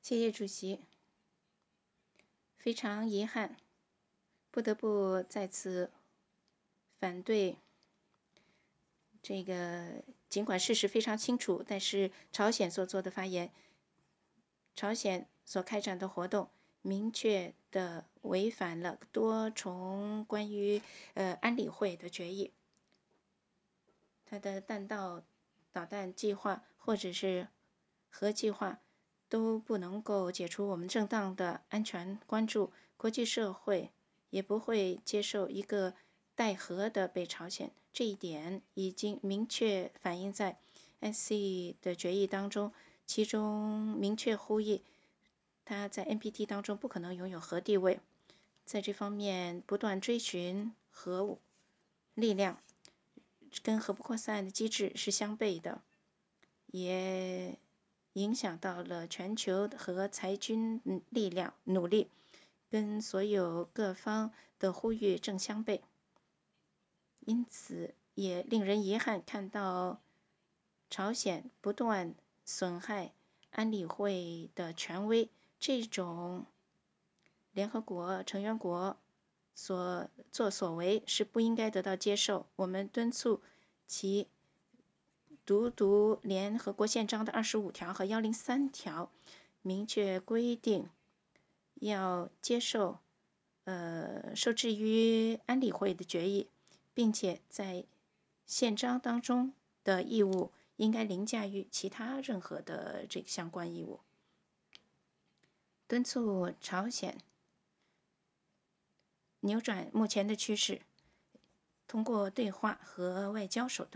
谢谢主席。非常遗憾，不得不再次反对这个，尽管事实非常清楚，但是朝鲜所做的发言，朝鲜所开展的活动，明确地违反了多重关于安理会的决议。它的弹道导弹计划或者是核计划都不能够解除我们正当的安全关注，国际社会也不会接受一个带核的北朝鲜。这一点已经明确反映在 SC 的决议当中，其中明确呼吁它在 NPT 当中不可能拥有核地位，在这方面不断追寻核武力量，跟核不扩散的机制是相悖的，也影响到了全球和裁军力量努力，跟所有各方的呼吁正相悖。因此也令人遗憾看到朝鲜不断损害安理会的权威，这种联合国成员国所作所为是不应该得到接受。我们敦促其读联合国宪章的25条和103条，明确规定要接受受制于安理会的决议，并且在宪章当中的义务应该凌驾于其他任何的这个相关义务。敦促朝鲜扭转目前的趋势，通过对话和外交手段